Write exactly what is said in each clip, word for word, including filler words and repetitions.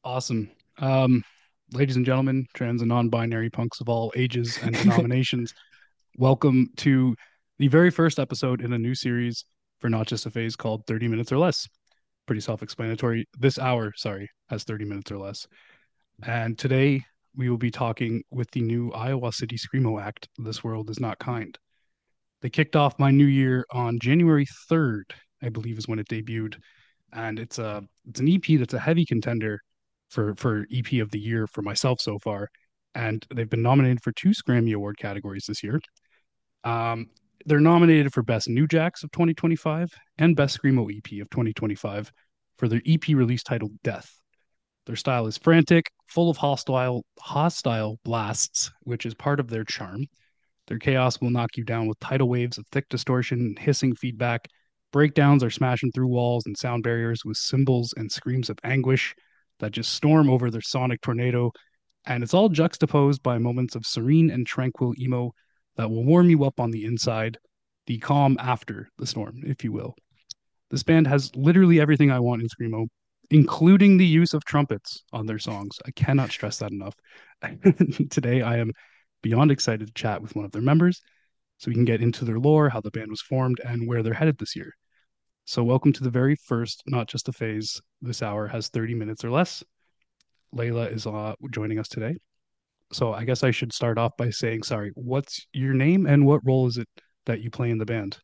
Awesome. Um, Ladies and gentlemen, trans and non-binary punks of all ages and denominations, welcome to the very first episode in a new series for Not Just a Phase called thirty Minutes or Less. Pretty self-explanatory. This hour, sorry, has thirty minutes or less. And today we will be talking with the new Iowa City Screamo act, This World Is Not Kind. They kicked off my new year on January third, I believe is when it debuted, and it's a it's an E P that's a heavy contender for for E P of the year for myself so far. And they've been nominated for two Grammy Award categories this year. Um, they're nominated for Best New Jacks of twenty twenty-five and Best Screamo E P of twenty twenty-five for their E P release titled Death. Their style is frantic, full of hostile hostile blasts, which is part of their charm. Their chaos will knock you down with tidal waves of thick distortion and hissing feedback. Breakdowns are smashing through walls and sound barriers with cymbals and screams of anguish that just storm over their sonic tornado. And it's all juxtaposed by moments of serene and tranquil emo that will warm you up on the inside, the calm after the storm, if you will. This band has literally everything I want in Screamo, including the use of trumpets on their songs. I cannot stress that enough. Today, I am beyond excited to chat with one of their members so we can get into their lore, how the band was formed, and where they're headed this year. So, welcome to the very first Not Just a Phase. This hour has thirty minutes or less. Layla is uh, joining us today. So, I guess I should start off by saying, sorry, what's your name and what role is it that you play in the band?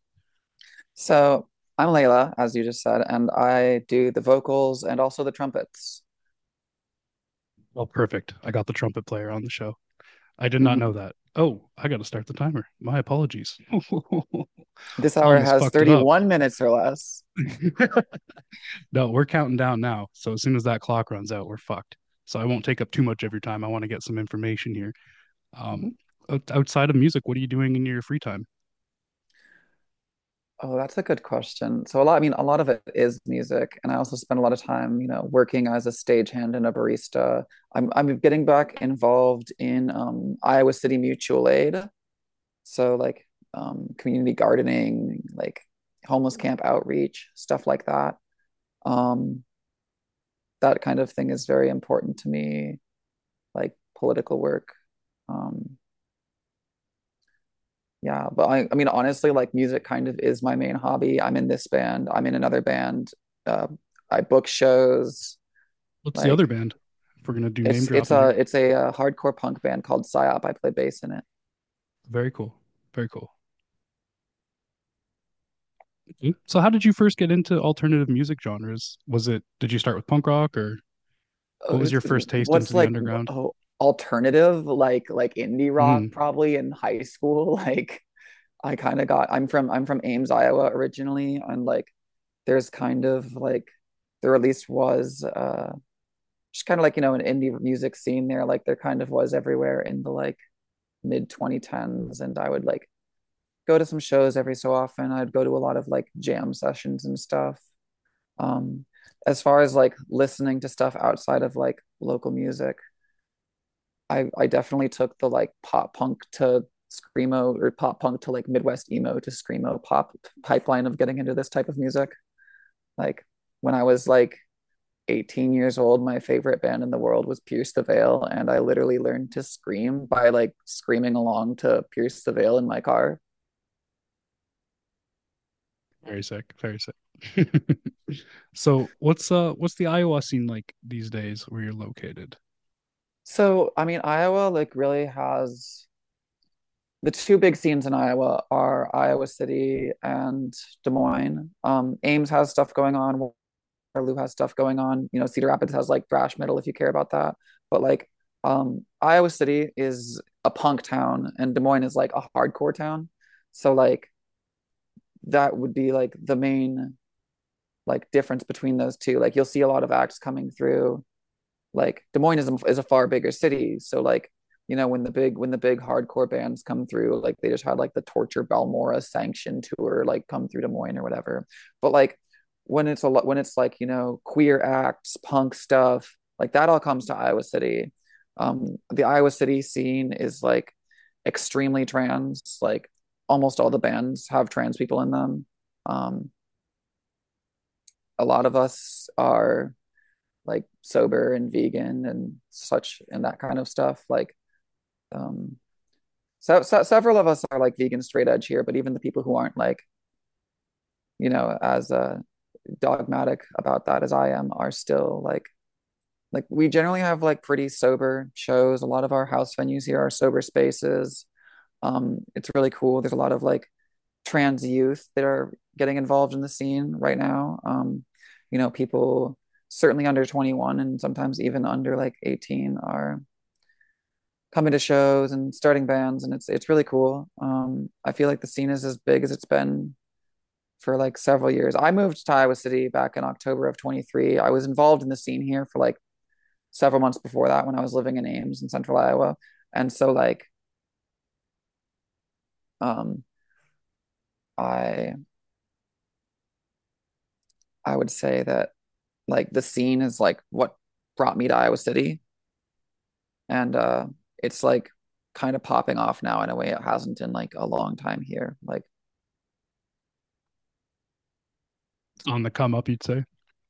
So I'm Layla, as you just said, and I do the vocals and also the trumpets. Well, perfect. I got the trumpet player on the show. I did not know Mhm. that. Oh, I got to start the timer. My apologies. This hour Almost has fucked it up. thirty-one minutes or less. No, we're counting down now. So as soon as that clock runs out, we're fucked. So I won't take up too much of your time. I want to get some information here. Um, Mhm. Outside of music, what are you doing in your free time? Oh, that's a good question. So a lot, I mean, a lot of it is music, and I also spend a lot of time, you know, working as a stagehand and a barista. I'm I'm getting back involved in um, Iowa City Mutual Aid, so like um, community gardening, like homeless camp outreach, stuff like that. Um, that kind of thing is very important to me, like political work. Um, yeah, but I, I mean, honestly, like music kind of is my main hobby. I'm in this band. I'm in another band. Uh, I book shows. What's the other Like band? If we're gonna do name it's it's dropping a here. it's a, uh hardcore punk band called Psyop. I play bass in it. Very cool. Very cool. Okay. So how did you first get into alternative music genres? Was it, did you start with punk rock or Uh, what was your It's first taste what's into the like underground? oh, alternative, like like indie rock, Mm, probably in high school. Like I kind of got. I'm from I'm from Ames, Iowa originally, and like there's kind of like there at least was uh just kind of like you know an indie music scene there, like there kind of was everywhere in the like mid twenty tens, and I would like go to some shows every so often. I'd go to a lot of like jam sessions and stuff. um as far as like listening to stuff outside of like local music, i i definitely took the like pop punk to screamo, or pop punk to like midwest emo to screamo pop pipeline of getting into this type of music. Like when I was like eighteen years old, my favorite band in the world was Pierce the Veil, and I literally learned to scream by like screaming along to Pierce the Veil in my car. very sick. Very sick. So what's uh what's the Iowa scene like these days where you're located? So, I mean, Iowa like really has the two big scenes in Iowa are Iowa City and Des Moines. Um, Ames has stuff going on. Waterloo has stuff going on. You know, Cedar Rapids has like thrash metal if you care about that. But like, um, Iowa City is a punk town, and Des Moines is like a hardcore town. So like that would be like the main like difference between those two. Like you'll see a lot of acts coming through. Like Des Moines is a, is a far bigger city, so like you know when the big when the big hardcore bands come through, like they just had like the Torture Balmora Sanction tour like come through Des Moines or whatever. But like when it's a lot when it's like you know queer acts, punk stuff, like that all comes to Iowa City. Um, the Iowa City scene is like extremely trans. Like almost all the bands have trans people in them. Um, a lot of us are like sober and vegan and such and that kind of stuff. Like um so, so several of us are like vegan straight edge here, but even the people who aren't like, you know, as uh dogmatic about that as I am are still like like we generally have like pretty sober shows. A lot of our house venues here are sober spaces. Um, it's really cool. There's a lot of like trans youth that are getting involved in the scene right now. Um, you know, people certainly under twenty-one and sometimes even under like eighteen are coming to shows and starting bands, and it's it's really cool. Um, I feel like the scene is as big as it's been for like several years. I moved to Iowa City back in October of twenty-three. I was involved in the scene here for like several months before that when I was living in Ames in central Iowa. And so like um I I would say that like the scene is like what brought me to Iowa City. And uh it's like kind of popping off now in a way it hasn't in like a long time here. Like On the come up, you'd say.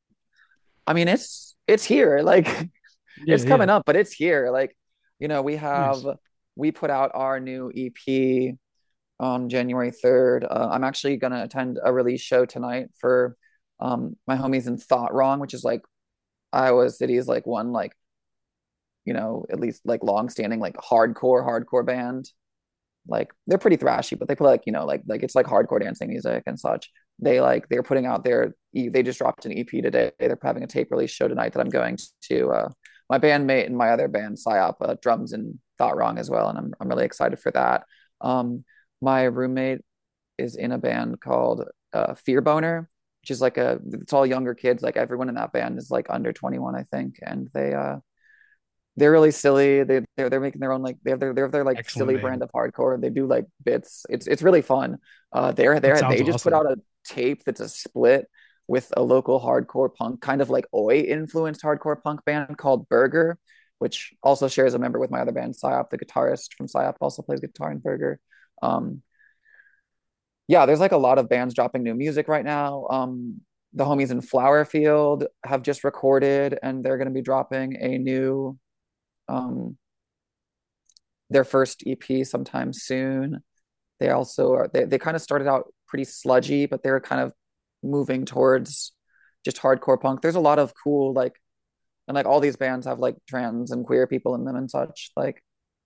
I mean it's it's here. Like Yeah, it's yeah. coming up, but it's here. Like, you know, we have Nice. we put out our new E P on January third. Uh, I'm actually going to attend a release show tonight for um, my homies in Thought Wrong, which is like Iowa City's like one like, you know, at least like long standing like hardcore hardcore band. Like they're pretty thrashy, but they play like, you know, like like it's like hardcore dancing music and such. They like they're putting out their they just dropped an E P today. They're having a tape release show tonight that I'm going to. Uh, my bandmate and my other band, Psyop, uh, drums and Thought Wrong as well, and I'm I'm really excited for that. Um, my roommate is in a band called uh, Fear Boner, which is like a it's all younger kids. Like everyone in that band is like under twenty-one, I think, and they uh they're really silly. They they're they're making their own like they have their they have their like Excellent silly name. brand of hardcore. They do like bits. It's it's really fun. Uh, they're That they're sounds they just put awesome. out a tape that's a split with a local hardcore punk, kind of like Oi influenced hardcore punk band called Burger, which also shares a member with my other band, Psyop. The guitarist from Psyop also plays guitar in Burger. Um, yeah, there's like a lot of bands dropping new music right now. Um, the homies in Flowerfield have just recorded, and they're going to be dropping a new um their first E P sometime soon. They also are they, they kind of started out pretty sludgy, but they're kind of moving towards just hardcore punk. There's a lot of cool like and like all these bands have like trans and queer people in them and such. Like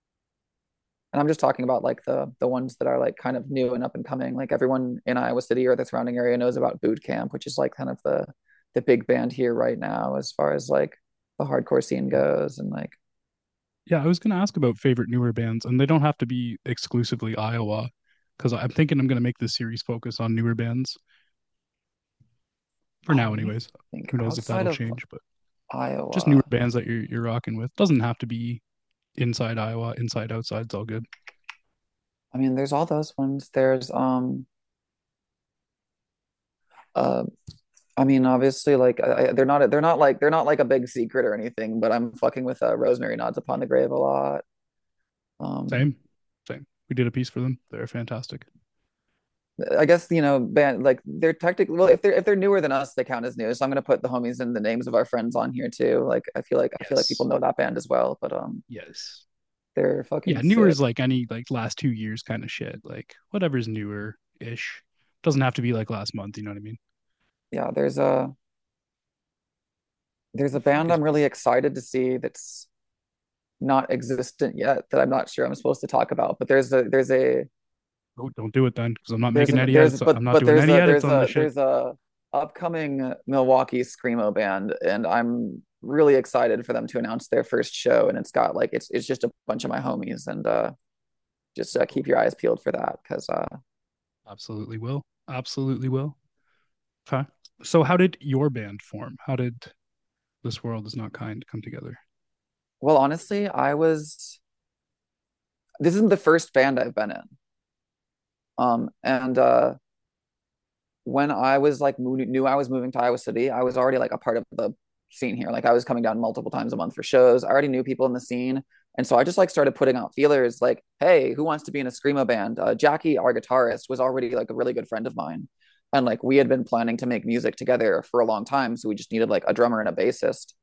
and I'm just talking about like the the ones that are like kind of new and up and coming. Like everyone in Iowa City or the surrounding area knows about Boot Camp, which is like kind of the the big band here right now as far as like the hardcore scene goes and like Yeah, I was going to ask about favorite newer bands, and they don't have to be exclusively Iowa, because I'm thinking I'm going to make this series focus on newer bands for oh, now, let me anyways. think Who knows if outside that'll of change, but just newer Iowa. bands that you're you're rocking with. Doesn't have to be inside Iowa, inside outside, it's all good. I mean, there's all those ones. There's um uh I mean, obviously, like I, they're not they're not like they're not like a big secret or anything, but I'm fucking with uh, Rosemary Nods Upon the Grave a lot. Um, Same, same. We did a piece for them. They're fantastic. I guess you know, band like they're technically well, if they're if they're newer than us, they count as new. So I'm gonna put the homies and the names of our friends on here too. Like I feel like I feel like people Yes. know that band as well, but um, Yes. they're Yeah, fucking newer sick. is like any like last two years kind of shit. Like whatever's newer ish. Doesn't have to be like last month, you know what I mean? Yeah, there's a there's a Fuck band is I'm really excited to see that's not existent yet that I'm not sure I'm supposed to talk about, but there's a there's a oh, don't do it then, because I'm not there's making an any there's edits. I'm but not but doing there's any a edits there's on this a shit. there's a upcoming Milwaukee screamo band, and I'm really excited for them to announce their first show. And it's got like it's it's just a bunch of my homies, and uh, just uh, keep your eyes peeled for that because uh, Absolutely will. Absolutely will. Okay. So how did your band form? How did This World Is Not Kind come together? well, honestly, I was this isn't the first band I've been in, um, and uh, when I was like knew I was moving to Iowa City, I was already like a part of the scene here. Like I was coming down multiple times a month for shows. I already knew people in the scene. And so I just like started putting out feelers like, hey, who wants to be in a screamo band? Uh, Jackie, our guitarist, was already like a really good friend of mine. And like we had been planning to make music together for a long time. So we just needed like a drummer and a bassist.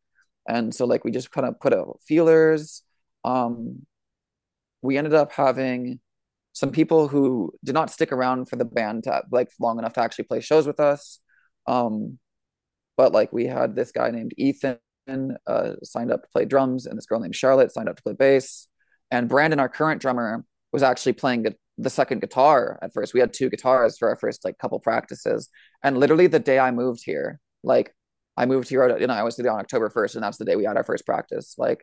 And so like we just kind of put out feelers. Um, we ended up having some people who did not stick around for the band to, like long enough to actually play shows with us. Um, but like we had this guy named Ethan uh, signed up to play drums, and this girl named Charlotte signed up to play bass. And Brandon, our current drummer, was actually playing the, the second guitar at first. We had two guitars for our first like couple practices. And literally the day I moved here, like I moved here in Iowa City on October first, and that's the day we had our first practice. Like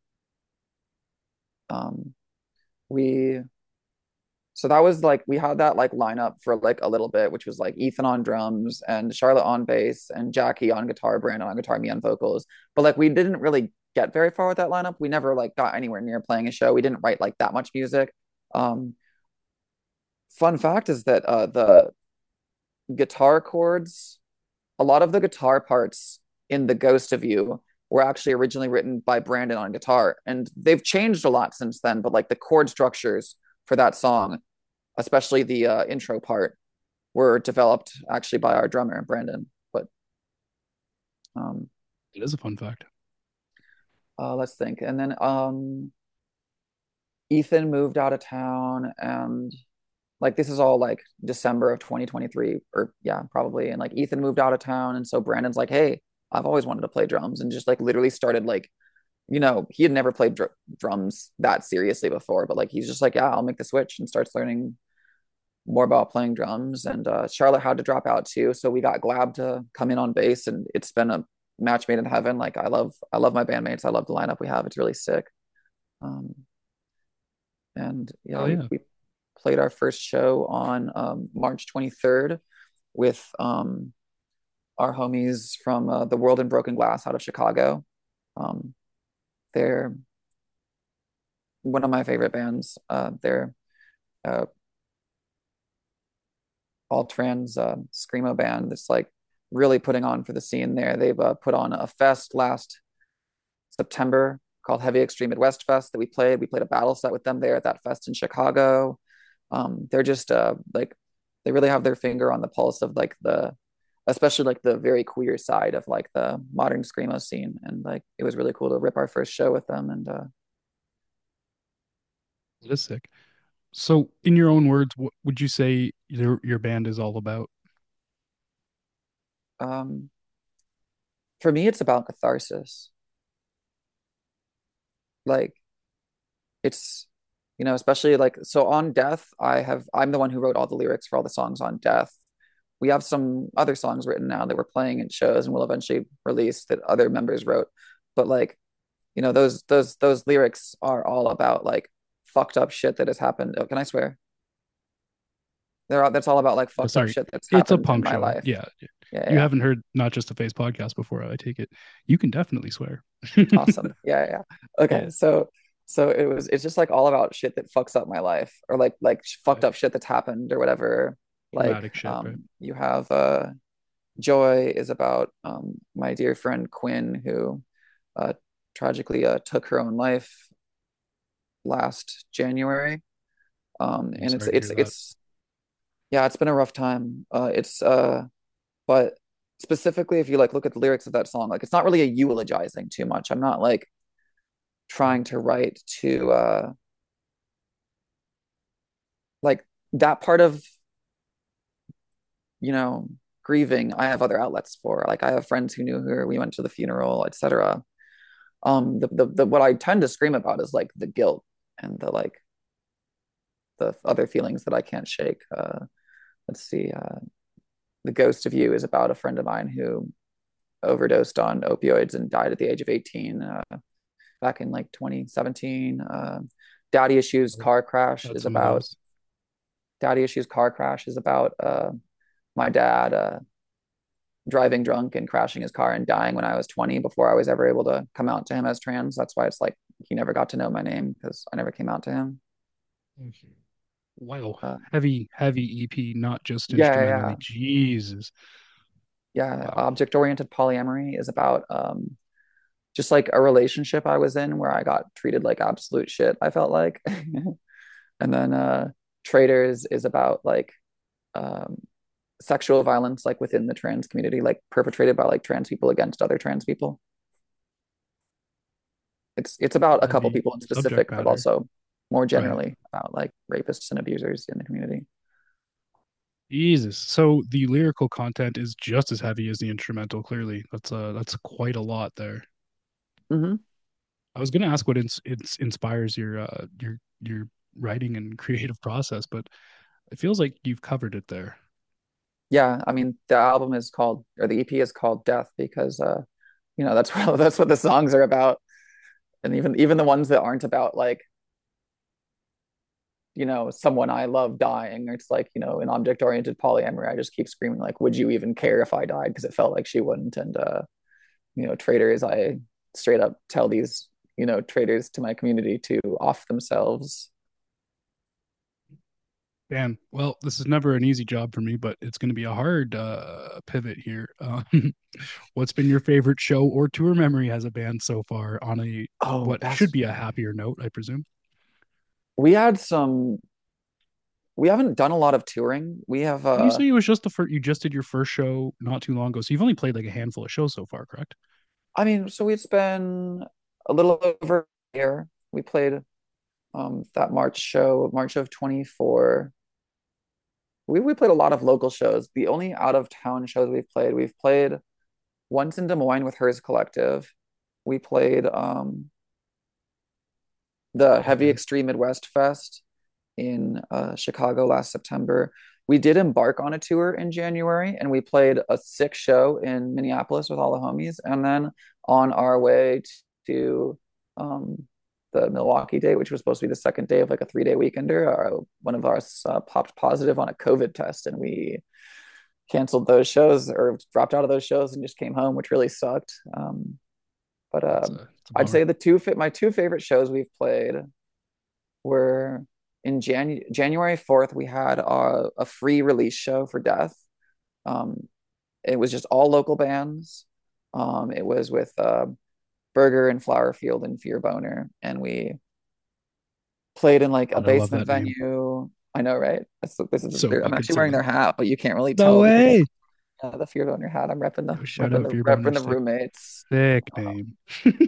um we so that was like we had that like lineup for like a little bit, which was like Ethan on drums and Charlotte on bass and Jackie on guitar, Brandon on guitar, me on vocals. But like we didn't really get very far with that lineup. We never like got anywhere near playing a show. We didn't write like that much music. Um, fun fact is that uh, the guitar chords, a lot of the guitar parts in The Ghost of You were actually originally written by Brandon on guitar, and they've changed a lot since then. But like the chord structures for that song, especially the uh, intro part, were developed actually by our drummer Brandon. But um, It is a fun fact. uh, let's think. And then um, Ethan moved out of town, and like this is all like December of twenty twenty-three, or yeah, probably. And like Ethan moved out of town, and so Brandon's like, "Hey, I've always wanted to play drums," and just like literally started like, you know, he had never played dr- drums that seriously before, but like he's just like, "Yeah, I'll make the switch," and starts learning more about playing drums. And uh, Charlotte had to drop out too, so we got Glab to come in on bass, and it's been a match made in heaven. Like I love, I love my bandmates. I love the lineup we have. It's really sick. Um, and yeah, Oh we yeah. we played our first show on um, March twenty-third with um, our homies from uh, the World in Broken Glass out of Chicago. Um, they're one of my favorite bands. Uh, they're uh, all trans uh, screamo band that's like really putting on for the scene there. They've uh, put on a fest last September called Heavy Extreme Midwest Fest that we played. We played a battle set with them there at that fest in Chicago. Um, they're just uh, like they really have their finger on the pulse of like the especially like the very queer side of like the modern screamo scene, and like it was really cool to rip our first show with them. And uh It is sick. So, in your own words, what would you say your your band is all about? um for me it's about catharsis. Like it's you know especially like so on Death, I have I'm the one who wrote all the lyrics for all the songs on Death. We have some other songs written now that we're playing in shows and will eventually release that other members wrote. But like, you know, those those those lyrics are all about like fucked up shit that has happened. Oh, can I swear? They're all, that's all about like Oh, fucked up sorry. shit that's It's a happened in punk my show. life. Yeah. Yeah, You yeah. haven't heard Not Just a Face podcast before, I take it. You can definitely swear. Awesome. Yeah, yeah. Okay, so so it was it's just like all about shit that fucks up my life, or like like fucked Right. up shit that's happened or whatever. Like Traumatic shit, right? um you have uh Joy is about um my dear friend Quinn, who uh tragically uh took her own life last January. Um I'm and it's sorry to it's hear that. it's yeah, it's been a rough time. Uh it's uh but specifically if you like look at the lyrics of that song, like it's not really a eulogizing too much. I'm not like Right. trying to write to uh like that part of, you know, grieving. I have other outlets for. Like I have friends who knew her, we went to the funeral, et cetera. Um the, the the what I tend to scream about is like the guilt and the like the other feelings that I can't shake. Uh let's see, uh The Ghost of You is about a friend of mine who overdosed on opioids and died at the age of eighteen, uh, back in like twenty seventeen. Uh, Daddy Issues I've Car Crash had is some of about those. Daddy Issues Car Crash is about uh, my dad uh, driving drunk and crashing his car and dying when I was twenty before I was ever able to come out to him as trans. That's why it's like he never got to know my name because I never came out to him. Okay. Wow. Uh, Heavy, heavy E P, not just yeah, yeah, instrumentally. Jesus. yeah. Wow. Object Oriented Polyamory is about um, just like a relationship I was in where I got treated like absolute shit, I felt like. And then uh Traders is about like um sexual violence like within the trans community, like perpetrated by like trans people against other trans people. It's it's about a couple Heavy people in subject specific, but matter. also more Right. generally about like rapists and abusers in the community. Jesus. So the lyrical content is just as heavy as the instrumental, clearly. That's uh that's quite a lot there. Hmm. I was gonna ask what ins ins inspires your uh your your writing and creative process, but it feels like you've covered it there. Yeah, I mean the album is called, or the E P is called Death because uh you know that's what that's what the songs are about. And even even the ones that aren't about like, you know, someone I love dying, it's like, you know, an object oriented polyamory. I just keep screaming like, would you even care if I died? Because it felt like she wouldn't. And uh, you know, traitors, I straight up tell these, you know, traitors to my community to off themselves. Dan, well, this is never an easy job for me, but it's going to be a hard uh, pivot here. Um, what's been your favorite show or tour memory as a band so far on a Oh, what should that's be a happier note, I presume? we had some we haven't done a lot of touring. We have Didn't you uh say it was just the first, you just did your first show not too long ago? So you've only played like a handful of shows so far, correct? I mean, so it's been a little over a year. We played um that March show, March of twenty-four. We we played a lot of local shows. The only out of town shows we've played, we've played once in Des Moines with Hers Collective. We played um the Heavy Okay. Extreme Midwest Fest in uh, Chicago last September. We did embark on a tour in January and we played a sick show in Minneapolis with all the homies. And then on our way to um, the Milwaukee date, which was supposed to be the second day of like a three day weekender, our, one of us uh, popped positive on a COVID test and we canceled those shows or dropped out of those shows and just came home, which really sucked. Um, but That's um, a, it's a I'd say bummer. the two my two favorite shows we've played were in Jan- January fourth, we had a, a free release show for Death. Um, it was just all local bands. Um, it was with uh, Burger and Flowerfield and Fear Boner, and we played in like a God, I love basement that name. venue. I know, right? This, this is So I'm fucking actually wearing silly. their hat, but you can't really No tell because it's way. uh, the Fear Boner hat. I'm repping the Yo, shout repping out the Beer Boner. repping the Sick, roommates. sick name.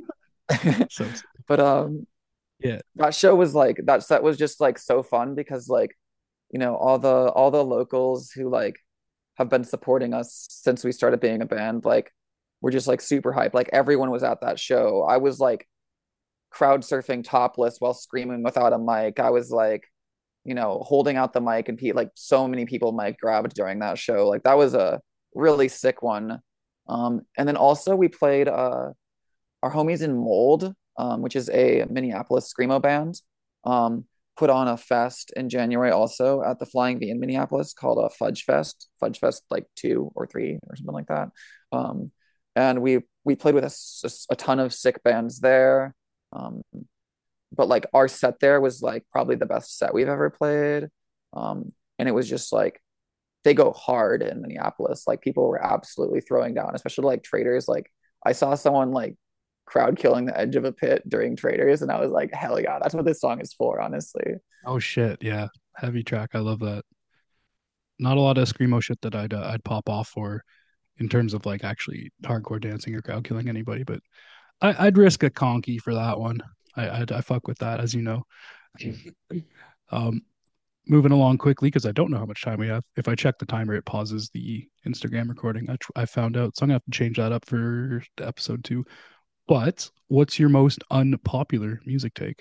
So sick. But um, Yeah. that show was like that set was just like so fun because like, you know, all the all the locals who like have been supporting us since we started being a band, like we're just like super hyped. Like everyone was at that show. I was like crowd surfing topless while screaming without a mic. I was like, you know, holding out the mic and pe- like so many people mic grabbed during that show. Like that was a really sick one. Um, and then also we played uh our homies in Mold, um, which is a Minneapolis screamo band, um, put on a fest in January also at the Flying V in Minneapolis called a Fudge Fest, Fudge Fest like two or three or something like that. Um, and we we played with a, a ton of sick bands there. Um, but like our set there was like probably the best set we've ever played. Um, and it was just like they go hard in Minneapolis. Like people were absolutely throwing down, especially like traders. Like I saw someone like crowd killing the edge of a pit during traders, and I was like, hell yeah, that's what this song is for, honestly. Oh shit. Yeah. Heavy track. I love that. Not a lot of screamo shit that I'd uh, I'd pop off for in terms of like actually hardcore dancing or crowd killing anybody, but I, I'd risk a conky for that one. I I'd, I fuck with that, as you know. Um, moving along quickly because I don't know how much time we have. If I check the timer, it pauses the Instagram recording. I, tr- I found out, so I'm gonna have to change that up for episode two. But what's your most unpopular music take?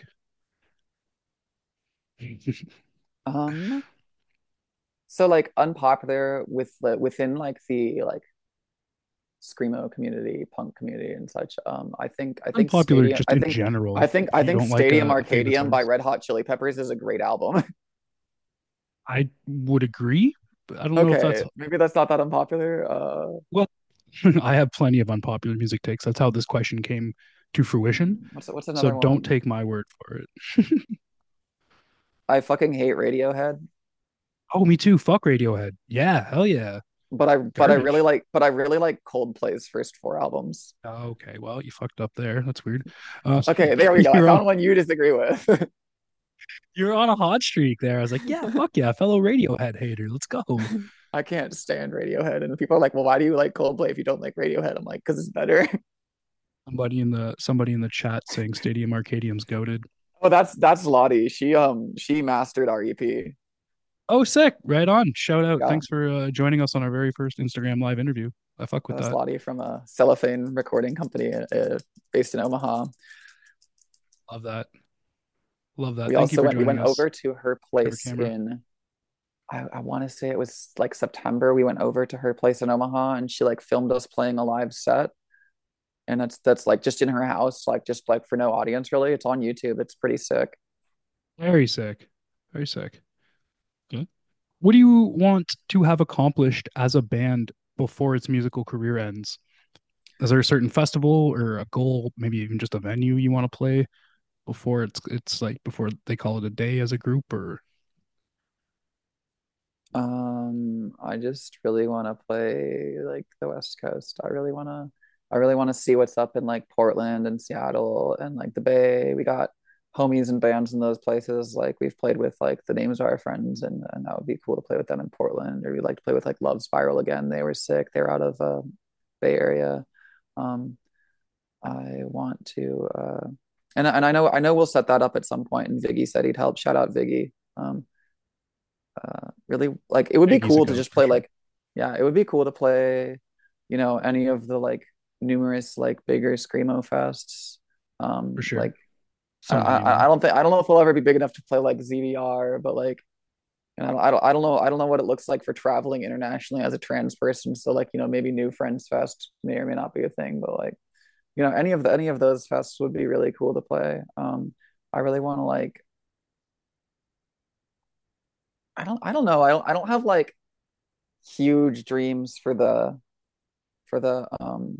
Um, so like unpopular with the within like the like screamo community, punk community, and such. Um, I think I think Unpopular Stadium. just I in think I general. think If I you think don't like Stadium a, a famous Arcadium by artist, Red Hot Chili Peppers is a great album. I would agree, but I don't know if that's Okay, maybe that's not that unpopular. Uh, well. I have plenty of unpopular music takes. That's how this question came to fruition. what's what's So another don't one? take my word for it. I fucking hate Radiohead. Oh, me too. Fuck Radiohead. Yeah, hell yeah. But I but I really Garbage. like but I really like Coldplay's first four albums. Okay, well, you fucked up there. That's weird. Uh, Okay, there we go. I you're on found one you disagree with. you're on a hot streak there. I was like, yeah, fuck yeah, fellow Radiohead hater. Let's go. I can't stand Radiohead, and people are like, "Well, why do you like Coldplay if you don't like Radiohead?" I'm like, "Because it's better." Somebody in the somebody in the chat saying Stadium Arcadium's goated. Oh, that's that's Lottie. She um she mastered our E P. Oh, sick! Right on. Shout out. Yeah, Thanks for uh, joining us on our very first Instagram live interview. I fuck with that's that. Lottie from a cellophane recording company uh, based in Omaha. Love that. Love that. We Thank you also for went we joining went us. over to her Cover place camera. in I, I want to say it was like September. We went over to her place in Omaha and she like filmed us playing a live set. And that's that's like just in her house, like just like for no audience really. It's on YouTube. It's pretty sick. Very sick. Very sick. Okay. What do you want to have accomplished as a band before its musical career ends? Is there a certain festival or a goal, maybe even just a venue you want to play before it's it's like before they call it a day as a group or Um, I just really want to play like the West Coast. I really want to, I really want to see what's up in like Portland and Seattle and like the Bay. We got homies and bands in those places. Like we've played with like the Names of Our Friends, and and that would be cool to play with them in Portland. Or we'd like to play with like Love Spiral again. They were sick. They're out of uh, Bay Area. Um, I want to, uh, and and I know I know we'll set that up at some point. And Viggy said he'd help. Shout out Viggy. Um, uh, really like it would be Biggie's a cool to goat just for play sure. like yeah, it would be cool to play, you know, any of the like numerous like bigger screamo fests. For Um, sure. like I, So many, I I man. don't think I don't know if we'll ever be big enough to play like Z V R, but like and I don't, I don't I don't know I don't know what it looks like for traveling internationally as a trans person. So like, you know, maybe New Friends Fest may or may not be a thing, but like, you know, any of the any of those fests would be really cool to play. Um, I really want to like I don't I don't know. I don't I don't have like huge dreams for the for the um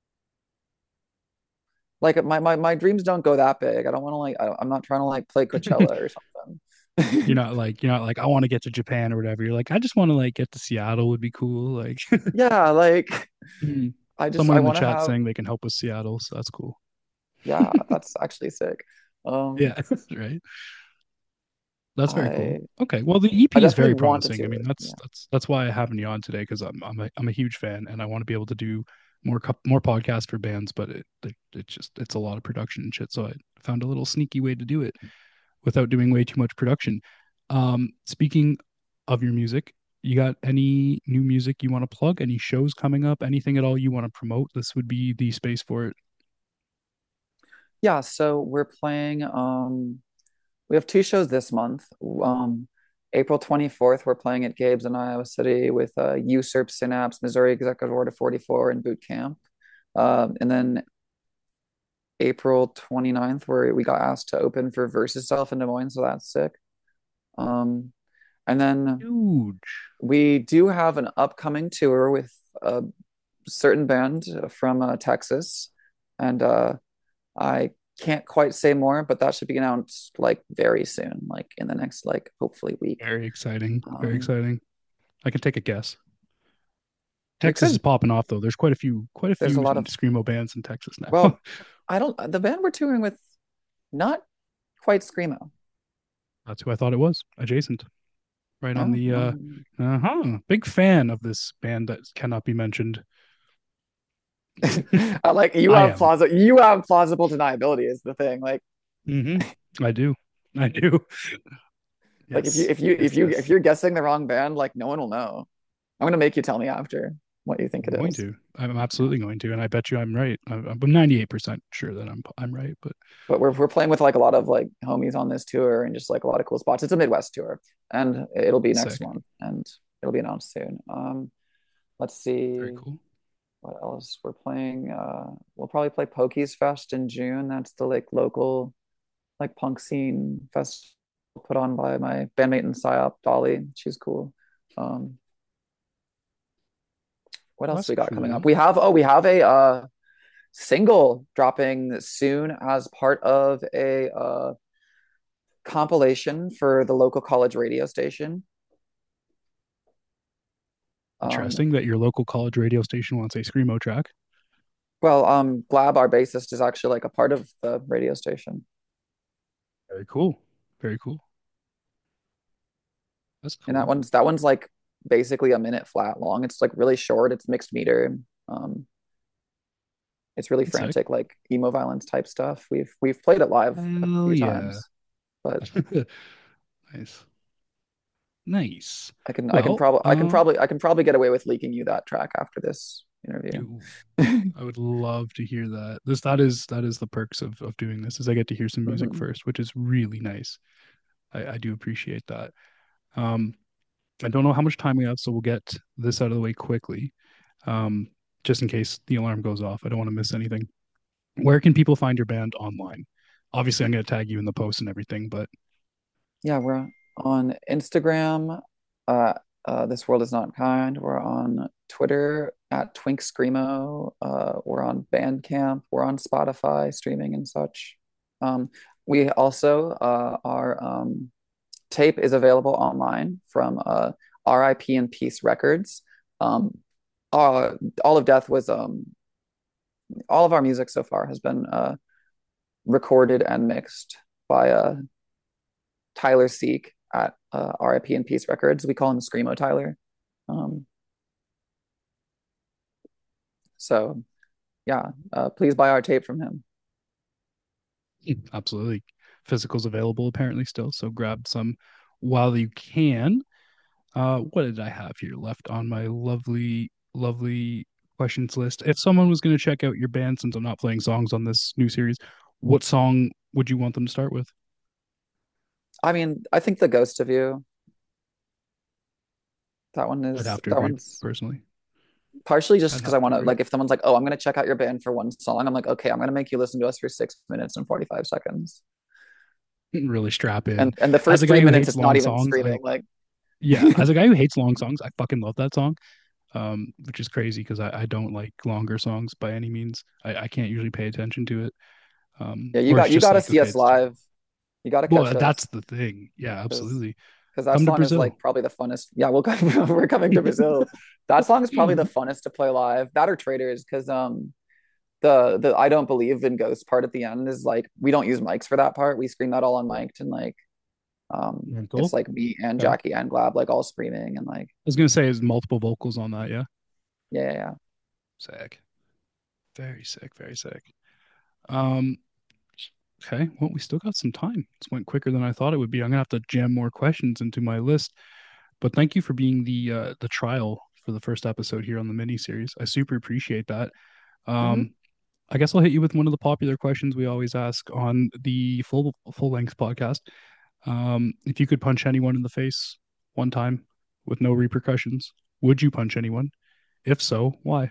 like my my, my dreams don't go that big. I don't want to like I, I'm not trying to like play Coachella or You're something. not like you're not like I want to get to Japan or whatever. You're like I just want to like get to Seattle would be cool. Like Yeah, like Mhm. I just Someone I in the want to chat have saying they can help with Seattle, so that's cool. yeah, that's actually sick. Um Yeah, right. That's very cool. I Okay, well the E I P is definitely very want to promising. I tour mean, it. that's Yeah. that's that's why I have you on today because I'm I'm a I'm a huge fan and I want to be able to do more cup more podcasts for bands, but it, it it just it's a lot of production and shit. So I found a little sneaky way to do it without doing way too much production. Um, speaking of your music, you got any new music you want to plug? Any shows coming up? Anything at all you want to promote? This would be the space for it. Yeah, so we're playing um we have two shows this month. Um April twenty-fourth, we're playing at Gabe's in Iowa City with uh, Usurp Synapse, Missouri Executive Order forty-four, and Boot Camp. Um, and then April twenty-ninth, where we got asked to open for Versus Self in Des Moines, so that's sick. Um, and then Huge. we do have an upcoming tour with a certain band from uh, Texas, and uh, I can't quite say more, but that should be announced like very soon, like in the next like hopefully week. Very exciting. Very Um, exciting. I can take a guess. you Texas is could. popping off though. There's quite a few quite a There's a few lot of screamo bands in Texas now. well, I don't. The band we're touring with, not quite screamo. That's who I thought it was. Adjacent. Right on Oh, the uh um, uh-huh. Big fan of this band that cannot be mentioned. I like you I have am. plausible you have plausible deniability is the thing. Like Hmm. I do. I do. like if you Yes. if you if Yes, you if yes. you're guessing the wrong band, like no one will know. I'm gonna make you tell me after what you think I'm it going is. to. I'm Yeah. absolutely going to, and I bet you I'm right. I'm, I'm ninety-eight percent sure that I'm I'm right, but But we're we're playing with like a lot of like homies on this tour and just like a lot of cool spots. It's a Midwest tour and it'll be next sick. month and it'll be announced soon. Um, let's Very see cool. what else we're playing. Uh, we'll probably play Pokies Fest in June. That's the like local like punk scene fest put on by my bandmate in PSYOP, Dolly. She's cool. Um, what else That's we got coming up? cool. We have oh, we have a uh single dropping soon as part of a uh compilation for the local college radio station. Um, Interesting that your local college radio station wants a screamo track. well, um, Glab, our bassist, is actually like a part of the radio station, Very cool. Very cool. That's and that cool. one's that one's like basically a minute flat long. It's like really short. It's mixed meter. Um, It's really That's sick. frantic, like emo violence type stuff. We've we've played it live a Hell few yeah. times, but Nice. Nice. I can I can Well, probably I can um, probably I can probably get away with leaking you that track after this interview. ooh, I would love to hear that. This that is that is the perks of of doing this is I get to hear some music Hmm. first, which is really nice. I, I do appreciate that. Um, I don't know how much time we have, so we'll get this out of the way quickly. Um, just in case the alarm goes off. I don't want to miss anything. Where can people find your band online? Obviously, I'm going to tag you in the post and everything, but Yeah, we're on Instagram. Uh, uh, This World Is Not Kind. We're on Twitter at Twink Screamo. Uh, we're on Bandcamp. We're on Spotify streaming and such. Um, we also uh, our um, tape is available online from uh, R I P and Peace Records. Um, uh, All of Death was um, all of our music so far has been uh, recorded and mixed by uh, Tyler Seek at uh, R I P and Peace Records. We call him Screamo Tyler. Um, so yeah, uh, please buy our tape from him. absolutely. Physicals available apparently still, so grab some while you can. Uh, what did I have here left on my lovely, lovely questions list? If someone was going to check out your band, since I'm not playing songs on this new series, what song would you want them to start with? I mean, I think The Ghost of You, that one I'd is have to that agree one's personally. partially just I'd because I have to want to agree. like if someone's like, oh, I'm gonna check out your band for one song, I'm like, okay, I'm gonna make you listen to us for six minutes and forty-five seconds. Really strap in. And and the As first a guy three who minutes hates it's not long even songs, I screaming. Like yeah, as a guy who hates long songs, I fucking love that song. Um, which is crazy because I, I don't like longer songs by any means. I, I can't usually pay attention to it. Um, yeah, you or it's got you just gotta like, see okay, us it's too live. You gotta catch well, us that's the thing. Yeah, because absolutely. because that Come to song is Brazil. like probably the funnest. Yeah, we'll come. We're coming to Brazil. That song is probably the funnest to play live. That or Traders, because um the the I don't believe in ghosts part at the end is like we don't use mics for that part. We scream that all on mic and like um Yeah, it's cool. like me and Okay. I Jackie and Glab like all screaming and like was gonna say is multiple vocals on that, yeah. yeah yeah, yeah. Sick. Very sick, very sick. Um, okay, well, we still got some time. This went quicker than I thought it would be. I'm gonna have to jam more questions into my list. But thank you for being the uh the trial for the first episode here on the mini series. I super appreciate that. Hmm. Um, I guess I'll hit you with one of the popular questions we always ask on the full full length podcast. Um, if you could punch anyone in the face one time with no repercussions, would you punch anyone? If so, why?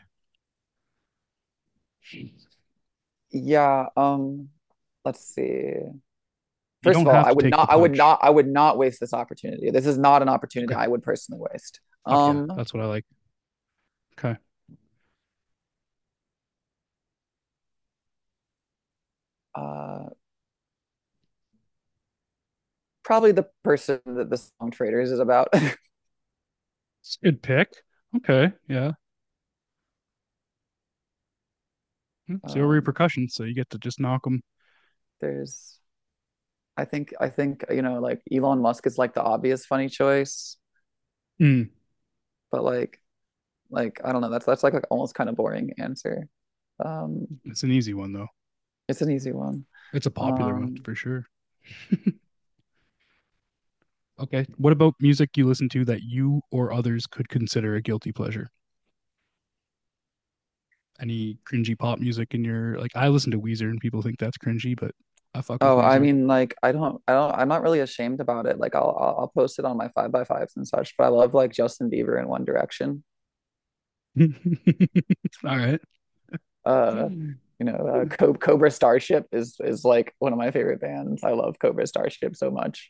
You Yeah, um let's see. First of don't all, have I to would take the not I would punch. not I would not waste this opportunity. This is not an opportunity Okay. I would personally waste. Fuck yeah. Um That's what I like. Okay. uh Probably the person that the song Traders is about. It's a good pick. Okay. Yeah. Hmm, zero um repercussions. So you get to just knock them. there's I think I think you know like Elon Musk is like the obvious funny choice, Mm, but like like I don't know, that's that's like, like almost kind of boring answer. Um it's an easy one, though. it's an easy one. It's a popular one Um for sure. Okay. What about music you listen to that you or others could consider a guilty pleasure? Any cringy pop music in your like I listen to Weezer and people think that's cringy, but I fuck with oh, I Weezer. mean like I don't I don't I'm not really ashamed about it. Like I'll I'll, I'll post it on my five by fives and such, but I love like Justin Bieber and One Direction. All right. Uh you know, uh, Co- Cobra Starship is is like one of my favorite bands. I love Cobra Starship so much.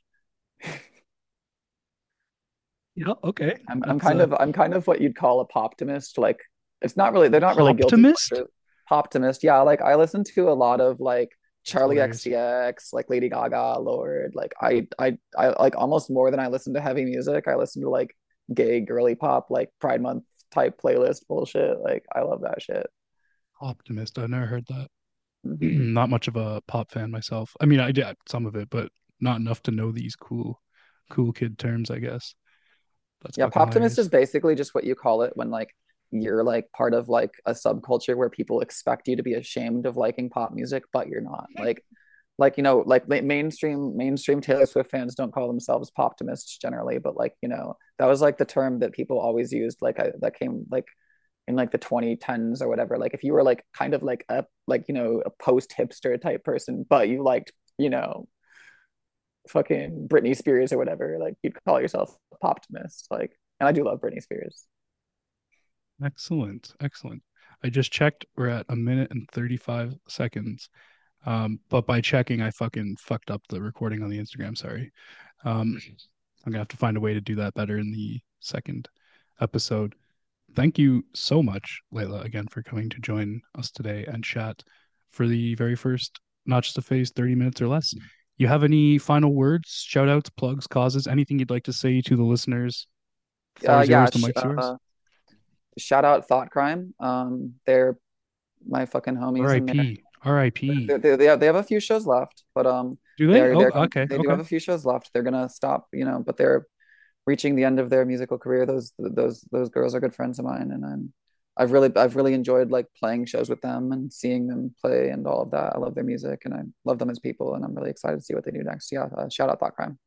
Yeah, okay. I'm I'm That's kind uh of I'm kind of what you'd call a poptimist. Like it's not really they're not really guilty Poptimist? pleasures. Poptimist, yeah. Like I listen to a lot of like That's Charlie hilarious. X C X, like Lady Gaga, Lord. Like I I I like almost more than I listen to heavy music. I listen to like gay girly pop, like Pride Month type playlist bullshit. Like I love that shit. Optimist. I've never heard that. Hmm. Not much of a pop fan myself. I mean, I did some of it, but not enough to know these cool, cool kid terms, I guess. That's Yeah, fucking poptimist hilarious. is basically just what you call it when like you're like part of like a subculture where people expect you to be ashamed of liking pop music, but you're not. Like like you know like mainstream mainstream Taylor Swift fans don't call themselves poptimists generally, but like you know that was like the term that people always used. Like I, that came like in like the twenty tens or whatever. Like if you were like kind of like a like you know a post hipster type person, but you liked you know fucking Britney Spears or whatever, like you'd call yourself a poptimist. Like, and I do love Britney Spears. Excellent. Excellent. I just checked. We're at a minute and thirty-five seconds. Um, but by checking, I fucking fucked up the recording on the Instagram. Sorry. Um, I'm gonna have to find a way to do that better in the second episode. Thank you so much, Layla, again for coming to join us today and chat for the very first Not Just a Phase thirty minutes or less. You have any final words, shout outs, plugs, causes, anything you'd like to say to the listeners? The Uh, floor's yeah, yours, the sh- mic's yours. uh, shout out Thought Crime. Um, they're my fucking homies, and they're R I P. R I P. they they they have, they have a few shows left, but um, Do they? they're Oh, they're gonna okay, they do okay. have a few shows left. They're gonna stop, you know, but they're reaching the end of their musical career. Those those those girls are good friends of mine, and I'm I've really I've really enjoyed like playing shows with them and seeing them play and all of that. I love their music and I love them as people, and I'm really excited to see what they do next. Yeah, uh, shout out Thought Crime.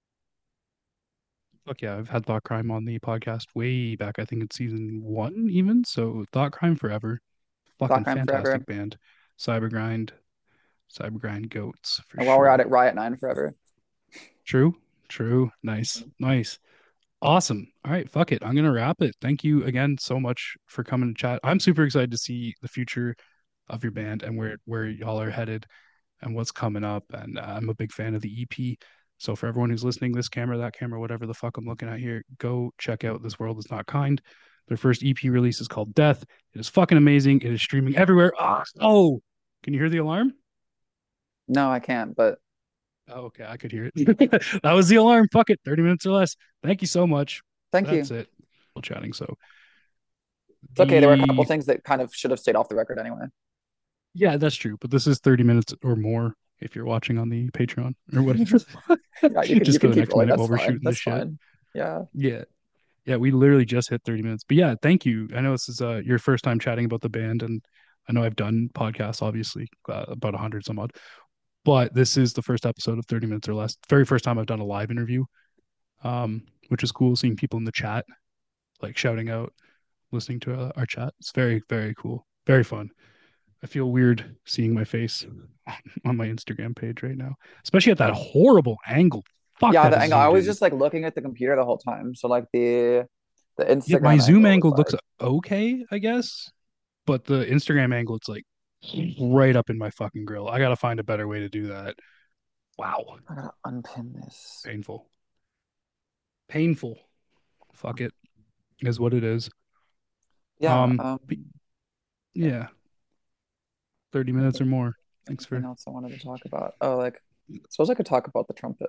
Look, yeah, I've had Thought Crime on the podcast way back. I think it's season one, even. So Thought Crime forever. Thought Fucking Crime forever. fantastic band. Cybergrind, Cybergrind goats for And while we're at sure. it, Riot Nine forever. True, true. Nice, nice. Awesome. All right, fuck it. I'm gonna wrap it. Thank you again so much for coming to chat. I'm super excited to see the future of your band and where where y'all are headed and what's coming up. And uh, I'm a big fan of the E P. So for everyone who's listening, this camera, that camera, whatever the fuck I'm looking at here, go check out This World Is Not Kind. Their first E P release is called Death. It is fucking amazing. It is streaming everywhere. Ah, oh, can you hear the alarm? No, I can't, but Oh, okay, I could hear it. That was the alarm. Fuck it. thirty minutes or less. Thank you so much. thank That's you. it. We're chatting. So It's okay. There were a couple the things that kind of should have stayed off the record anyway. yeah, that's true. But this is thirty minutes or more if you're watching on the Patreon or whatever. Yeah, you can you Just go can the keep next rolling. minute That's while we're fine. shooting this That's shit. fine. Yeah. Yeah. Yeah, we literally just hit thirty minutes. But yeah, thank you. I know this is uh, your first time chatting about the band, and I know I've done podcasts, obviously, uh, about one hundred some odd. But this is the first episode of thirty minutes or less. Very first time I've done a live interview, um, which is cool seeing people in the chat, like shouting out, listening to uh, our chat. It's very, very cool. Very fun. I feel weird seeing my face on my Instagram page right now, especially at that horrible angle. Fuck, Yeah, that the is angle. I zoomed was in. just like looking at the computer the whole time. So like the the Yeah, my Instagram zoom angle was angle looks like okay, I guess, but the Instagram angle, it's like right up in my fucking grill. I gotta find a better way to do that. Wow, I gotta unpin this. painful, painful. Fuck it, is what it is. Yeah, Um, um but yeah, yeah, thirty was minutes there or more. Thanks anything for. else I wanted to talk about? Oh, like I suppose I could talk about the trumpet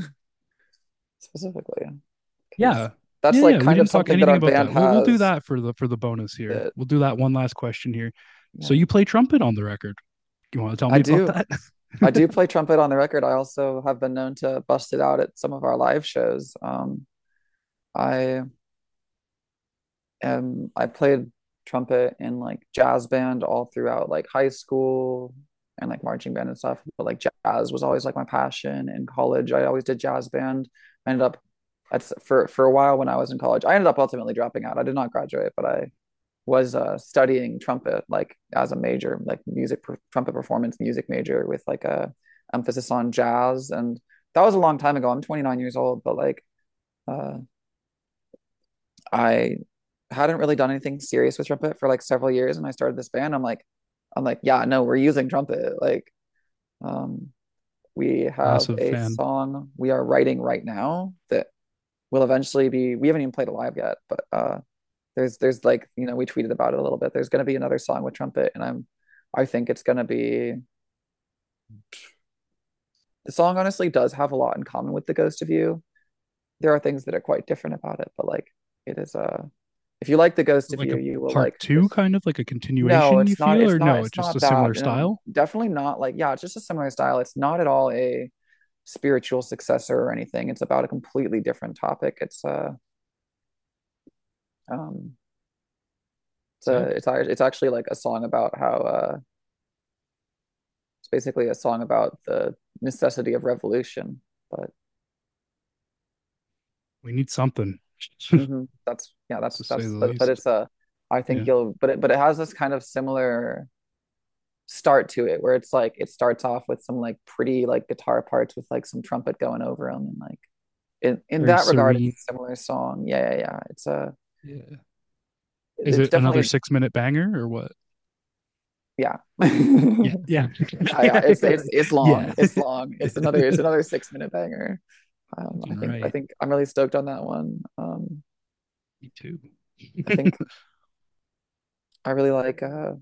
specifically because Yeah, that's yeah, like yeah. We kind of didn't talk something that anything our about band that. We'll we'll do has that for the for the bonus here. that We'll do that one last question here. So yeah. you play trumpet on the record. You want to tell I me about do. that? I do play trumpet on the record. I also have been known to bust it out at some of our live shows. Um, I am I played trumpet in like jazz band all throughout like high school and like marching band and stuff. But like jazz was always like my passion. In college, I always did jazz band. I ended up that's for for a while when I was in college. I ended up ultimately dropping out. I did not graduate, but I was uh, studying trumpet like as a major, like music per- trumpet performance music major with like a emphasis on jazz. And that was a long time ago. I'm twenty-nine years old, but like uh, I hadn't really done anything serious with trumpet for like several years, and I started this band. I'm like, I'm like, yeah, no, we're using trumpet. Like, um, we have Massive a fan. song we are writing right now that will eventually be. We haven't even played it live yet, but uh, there's there's like you know we tweeted about it a little bit. There's going to be another song with trumpet, and I'm I think it's going to be the song honestly does have a lot in common with the Ghost of You. There are things that are quite different about it, but like it is a uh, if you like the Ghost of Like You, a you will part like two, this. kind of like a No, continuation, you it's not. feel, It's or not. no, It's it's just not a similar that. No, style? definitely not. Like yeah, it's just a similar style. It's not at all a spiritual successor or anything. It's about a completely different topic. It's uh um It's a Yeah, it's a- it's actually like a song about how uh it's basically a song about the necessity of revolution. But we need something, mhm, that's yeah, to that's say that's the but but least. it's a I think Yeah, you'll but it but it has this kind of similar start to it where it's like it starts off with some like pretty like guitar parts with like some trumpet going over them and like in in very that regard it's serene. a similar song. Yeah, yeah, yeah. It's a Yeah. Is it's it another definitely six minute banger or what? yeah. Yeah, yeah. Yeah, yeah, it's it's it's long. Yeah. It's long. It's another it's another six minute banger. Um, I think I Right. think I'm really stoked on that one. Um, Me too. I think I really like uh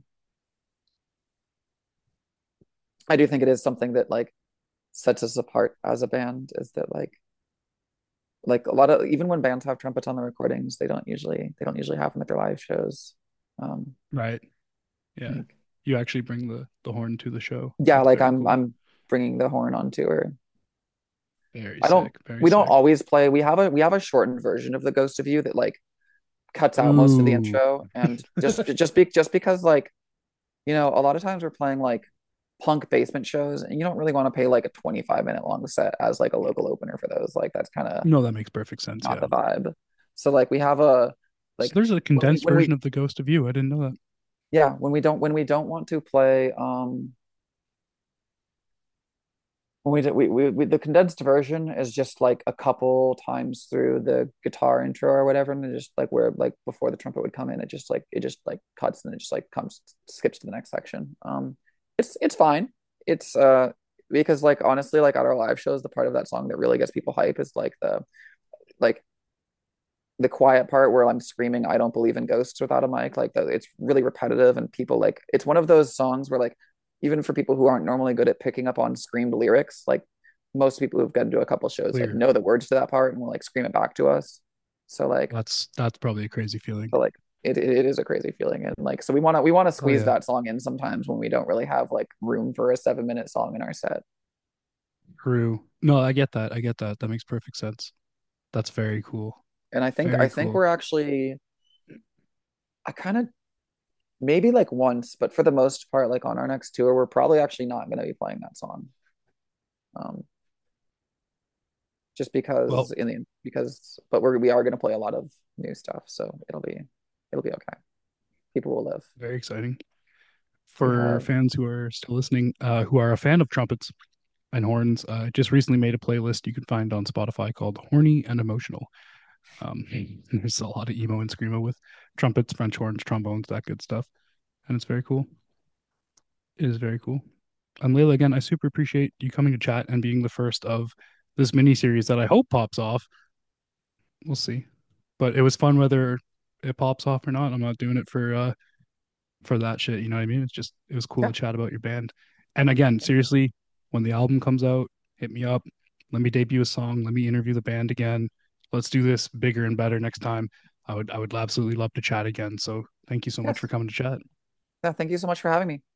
I do think it is something that like sets us apart as a band is that like like a lot of even when bands have trumpets on the recordings, they don't usually they don't usually have them at their live shows. Um, Right. Yeah. like You actually bring the the horn to the show. yeah, That's like very I'm cool. I'm bringing the horn on tour. Very I don't sick. Very we don't sick. always play. We have a we have a shortened version of the Ghost of You that like cuts out most of the Ooh. intro and just just be just because like you know a lot of times we're playing like punk basement shows and you don't really want to pay like a twenty-five minute long set as like a local opener for those like that's kind of No, that makes perfect sense. not Yeah. the vibe. So like we have a So like there's a when we condensed when we version of The Ghost of You. I didn't know that. yeah when we don't when we don't want to play um when we, do, we, we we the condensed version is just like a couple times through the guitar intro or whatever and it just like where like before the trumpet would come in it just like it just like cuts and it just like comes skips to the next section. Um it's it's fine. It's uh because like honestly like at our live shows the part of that song that really gets people hype is like the like the quiet part where I'm screaming I don't believe in ghosts without a mic like the, it's really repetitive and people like it's one of those songs where like even for people who aren't normally good at picking up on screamed lyrics like most people who've gotten to a couple shows like Clear. know the words to that part and will like scream it back to us so like That's that's probably a crazy feeling. so like it, it is a crazy feeling and like so we want to we want to Oh squeeze yeah. that song in sometimes when we don't really have like room for a seven minute song in our set True. No, I get that. I get that. That makes perfect sense. That's very cool. and I think I Very think cool. we're actually I kind of maybe like once, but for the most part, like on our next tour, we're probably actually not going to be playing that song. Um, just because Well, in the because, but we're we are going to play a lot of new stuff, so it'll be it'll be okay. People will live. very exciting. We For have fans who are still listening, uh, who are a fan of trumpets and horns, uh, I just recently made a playlist you can find on Spotify called Horny and Emotional. Um, there's a lot of emo and screamo with trumpets, French horns, trombones, that good stuff. And it's very cool. It is very cool. And Layla, again, I super appreciate you coming to chat and being the first of this mini series that I hope pops off. We'll see. But it was fun whether it pops off or not. I'm not doing it for uh for that shit, you know what I mean? It's just it was cool yeah to chat about your band. And again, seriously, when the album comes out, hit me up. Let me debut a song. Let me interview the band again. Let's do this bigger and better next time. I would I would absolutely love to chat again. So thank you so much for yes coming to chat. yeah. Thank you so much for having me.